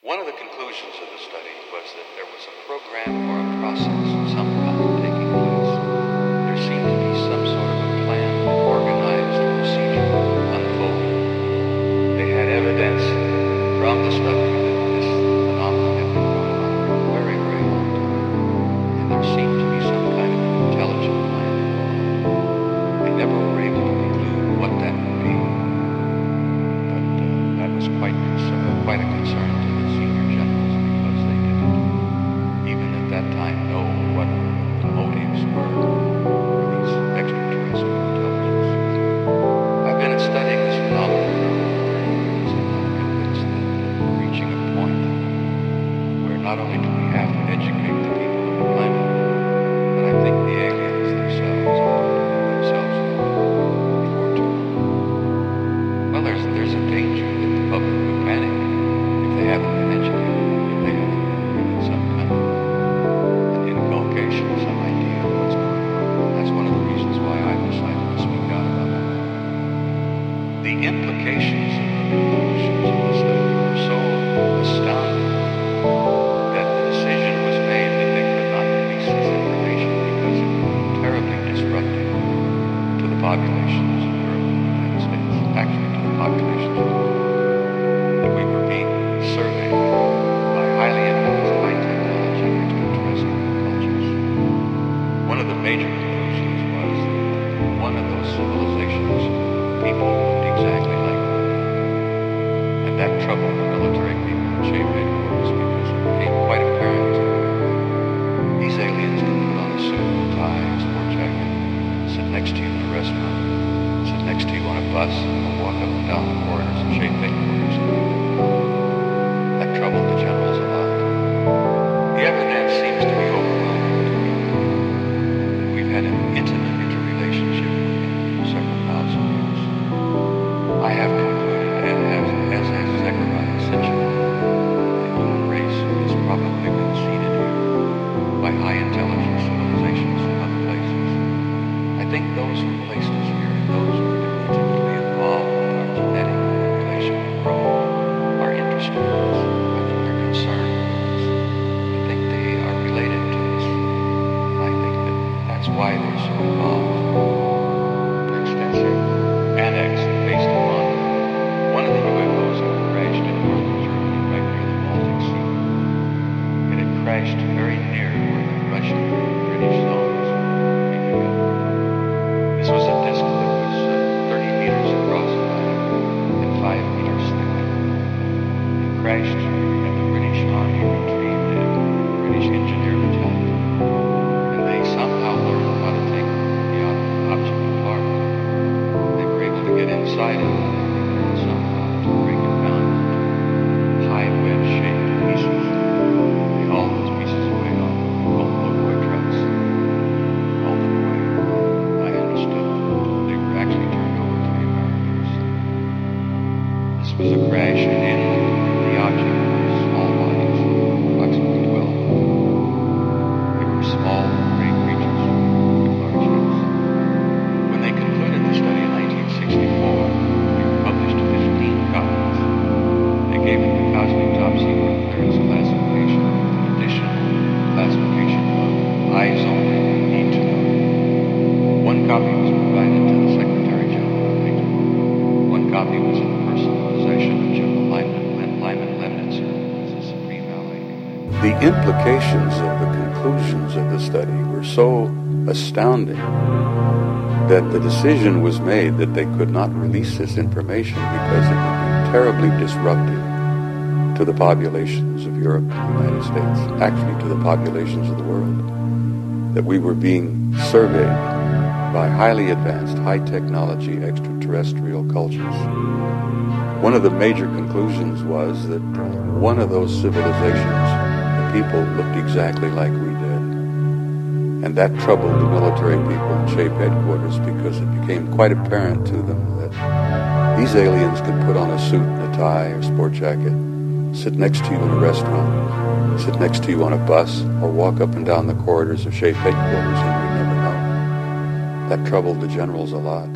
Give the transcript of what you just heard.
One of the conclusions of the study was that there was a program or a process of some kind taking place. There seemed to be some sort of a planned, organized procedure unfolding. They had evidence from the study that this phenomenon had been going on for a very, very long time. And there seemed to be some kind of intelligent plan. They never were able to conclude what that would be. But that was quite a concern to the senior generals, because they didn't even at that time know what the motives were for these extraterrestrial intelligences. I've been studying this phenomenon for over 30 years, and I'm convinced that we're reaching a point where not only do we have to educate the people of the planet, but I think the aliens themselves are going to do themselves before too long. Well, there's a danger that the public would panic if they haven't been educated, if they haven't been given some kind of an inculcation, some idea of what's going on. That's one of the reasons why I decided to speak out about that. The implications of the conclusions of the study were so astounding that the decision was made that they could not release this information because it would be terribly disruptive to the populations of Europe and the United States, actually to the populations of the world. That we were being surveyed by highly advanced, high-technology extraterrestrial cultures. One of the major conclusions was that one of those civilizations, people looked exactly like we did. And that troubled the military people at Shape headquarters, because it became quite apparent to them that these aliens could put on a suit and tie, a sport jacket, sit next to you in a restaurant, sit next to you on a bus, or walk up and down the corridors of Shape headquarters. That troubled the generals a lot. The evidence seems to be overwhelming to me that we've had an intimate interrelationship with them for several thousand years. I have concluded, as has Zechariah Sitchin, the human race has probably been seeded here by high intelligence civilizations from other places. I think those who placed us here and those who are intimately involved with our genetic manipulation and growth are interested in this. I think they're concerned with this. I think they are related to this. And I think that that's why they're so involved. An extensive annex based upon one of the UFOs that crashed in northern Germany, right near the Baltic Sea. It had crashed very near where the Russian and British zones were being together. This was a disc that was 30 meters across and 5 meters thick. It crashed, and the British Army retrieved it, the British Engineer Battalion, and they somehow learned how to take the object apart. They were able to get inside it, and they were able somehow to break it down into high wedge-shaped pieces. They hauled those pieces away on locomotive trucks. Hauled them away. I understood that they were actually turned over to the Americans. This was a crash in inland. The object was small bodies, approximately 12. They were small, gray creatures with large heads. When they concluded the study in 1964, they published 15 copies. They gave it the Cosmic Top Secret Clearance classification, with an additional classification of eyes only, need to know. One copy was provided to the Secretary General of NATO. One copy was in the personal possession of General Lyman Lemnitzer as the Supreme Allied Commander. The implications of the conclusions of the study were so astounding that the decision was made that they could not release this information because it would be terribly disruptive to the populations of Europe and the United States, actually to the populations of the world, that we were being surveyed by highly advanced, high-technology extraterrestrial cultures. One of the major conclusions was that one of those civilizations, the people looked exactly like we did. And that troubled the military people in Shape headquarters, because it became quite apparent to them that these aliens could put on a suit and a tie or sport jacket, sit next to you in a restaurant, sit next to you on a bus, or walk up and down the corridors of Shape headquarters, and we'd never know. That troubled the generals a lot.